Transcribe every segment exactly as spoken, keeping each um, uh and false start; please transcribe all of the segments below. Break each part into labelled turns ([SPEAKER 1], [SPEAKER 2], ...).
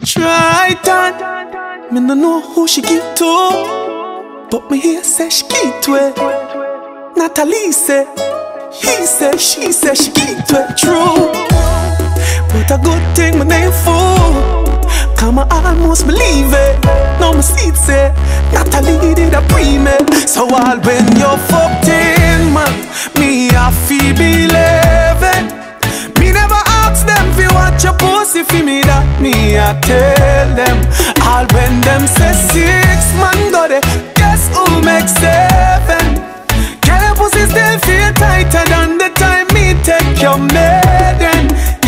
[SPEAKER 1] Try that. Me no know who she give to, but me hear say she give to it. Natalie say, he say, she say she give to it. True, but a good thing my name for. Come I almost believe it. Now my seat say Natalie did a pre-med. So all when you're fucked in, man, me I feel believe it. Me never ask them if you watch your pussy for me, that me I tell them. All when them say six, man got it, guess who makes seven? Girl, your pussy still feel tighter than the time me take your maiden.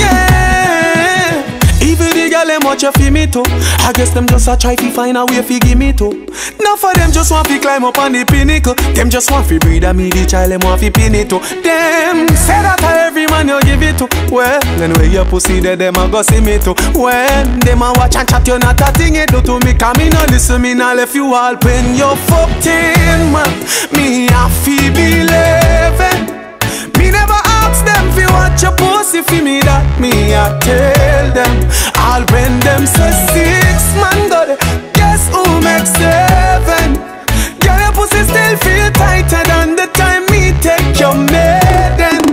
[SPEAKER 1] Yeah. Even the girl them watch you for me too. I guess them just a try to find a way fi give me too. Now for them just want fi climb up on the pinnacle. Them just want fi breed a me the child them want fi pin it too. Them say that a every man you give it to. Well, anyway your pussy there them a go see me too. When them a watch and chat you not a thing it do to me. Cause me no listen, me no left you all when you fucked in, man. Me a fi believe it. Me never ask them fi watch your pussy for me, that me I tell them. All when them say six, man got it, guess who makes seven? Girl, your pussy still feel tighter than the time me take your maiden.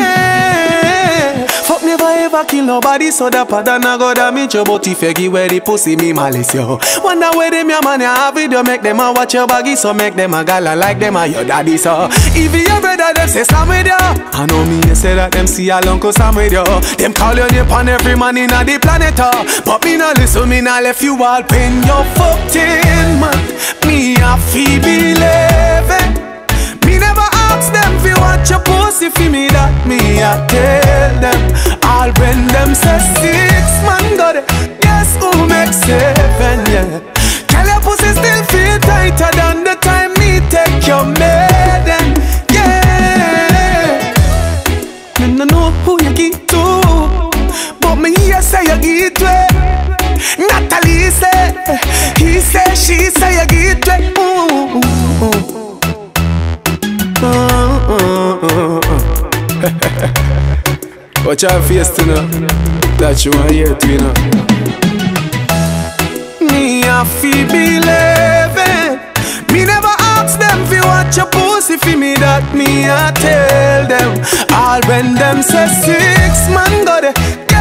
[SPEAKER 1] Yeah. Fuck never ever kill nobody, so that pattern a go damage your. But if you give where the pussy me malice yo. Wonder where them your man ya have video, make them a watch your baggy, so make them a gala like them a your daddy so. If your brother them say Sam with you, I know me you say that them see a uncle Sam with you. Them call your name on every man in the planet uh. But me no listen, me no left you all when you fucked in, man. Me a feel believe it. Me never ask them if you watch your pussy for me, that me I tell them. All when them say six, man got it, guess who makes seven, yeah. Girl, your pussy still feel tighter than the time me take your maiden, yeah. Me no know who you give to, but me hear say you give to it. Natalie say, he say, she say you give to it. Ooh, ooh, ooh. Uh, uh, uh, uh. Watch our face to know that you want here to, you know. Me I feel believe it. Me never ask them if you watch your pussy for me, that me I tell them. All when them say six, man got it,